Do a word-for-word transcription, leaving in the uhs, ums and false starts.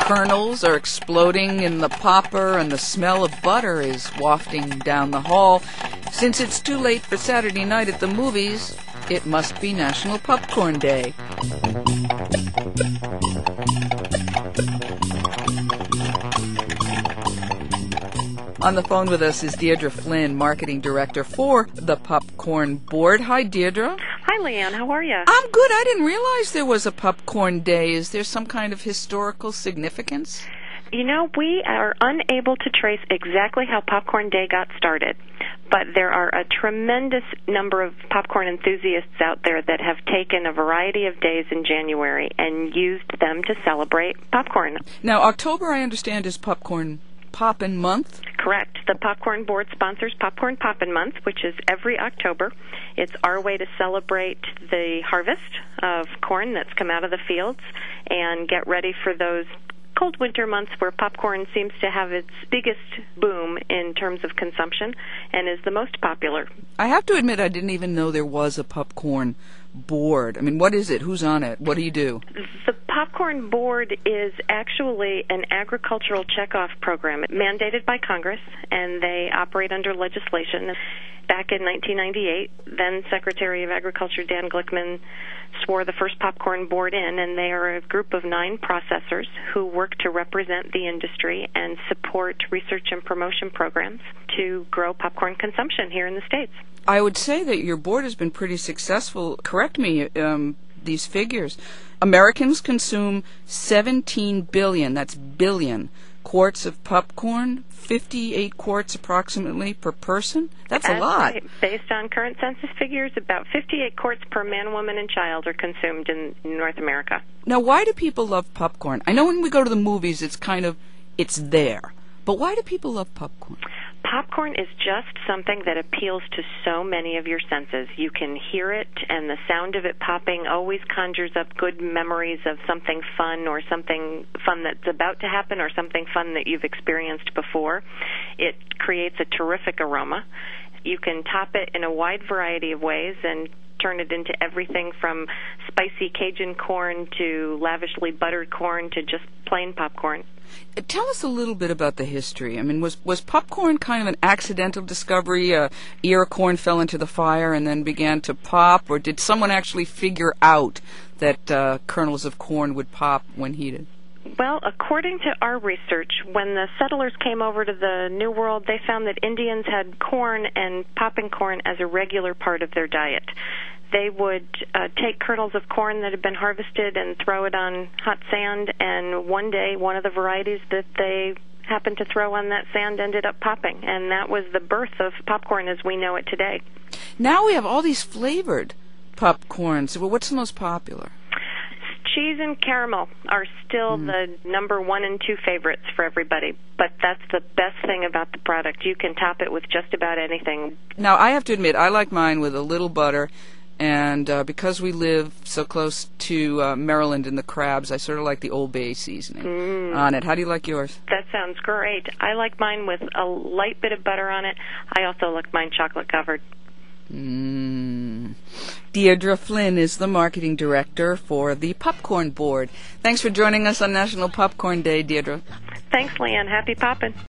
kernels are exploding in the popper and the smell of butter is wafting down the hall. Since it's too late for Saturday night at the movies, it must be National Popcorn Day. On the phone with us is Deirdre Flynn, Marketing Director for the Popcorn Board. Hi, Deirdre. Hi, Leanne. How are you? I'm good. I didn't realize there was a Popcorn Day. Is there some kind of historical significance? You know, we are unable to trace exactly how Popcorn Day got started, but there are a tremendous number of popcorn enthusiasts out there that have taken a variety of days in January and used them to celebrate popcorn. Now, October, I understand, is Popcorn Poppin' Month? Correct. The Popcorn Board sponsors Popcorn Poppin' Month, which is every October. It's our way to celebrate the harvest of corn that's come out of the fields and get ready for those cold winter months where popcorn seems to have its biggest boom in terms of consumption and is the most popular. I have to admit I didn't even know there was a popcorn board. I mean, what is it? Who's on it? What do you do? The Popcorn Board is actually an agricultural checkoff program mandated by Congress, and they operate under legislation. Back in nineteen ninety-eight, then Secretary of Agriculture Dan Glickman swore the first popcorn board in, and they are a group of nine processors who work to represent the industry and support research and promotion programs to grow popcorn consumption here in the States. I would say that your board has been pretty successful. Correct me, um, these figures. Americans consume seventeen billion, that's billion, quarts of popcorn, fifty-eight quarts approximately per person. That's, That's a lot. Right. Based on current census figures, about fifty-eight quarts per man, woman, and child are consumed in North America. Now, why do people love popcorn? I know when we go to the movies, it's kind of, it's there. But why do people love popcorn? Popcorn is just something that appeals to so many of your senses. You can hear it, and the sound of it popping always conjures up good memories of something fun or something fun that's about to happen or something fun that you've experienced before. It creates a terrific aroma. You can top it in a wide variety of ways and turn it into everything from spicy Cajun corn to lavishly buttered corn to just plain popcorn. Tell us a little bit about the history. I mean, was was popcorn kind of an accidental discovery? A ear of corn fell into the fire and then began to pop, or did someone actually figure out that uh, kernels of corn would pop when heated? Well, according to our research, when the settlers came over to the New World, they found that Indians had corn and popping corn as a regular part of their diet. They would uh, take kernels of corn that had been harvested and throw it on hot sand, and one day one of the varieties that they happened to throw on that sand ended up popping, and that was the birth of popcorn as we know it today. Now we have all these flavored popcorns. Well, what's the most popular? Cheese and caramel are still mm. the number one and two favorites for everybody, but that's the best thing about the product. You can top it with just about anything. Now, I have to admit, I like mine with a little butter, and uh, because we live so close to uh, Maryland and the crabs, I sort of like the Old Bay seasoning mm. on it. How do you like yours? That sounds great. I like mine with a light bit of butter on it. I also like mine chocolate-covered. Mm. Deirdre Flynn is the marketing director for the Popcorn Board. Thanks for joining us on National Popcorn Day, Deirdre. Thanks, Leanne. Happy poppin'.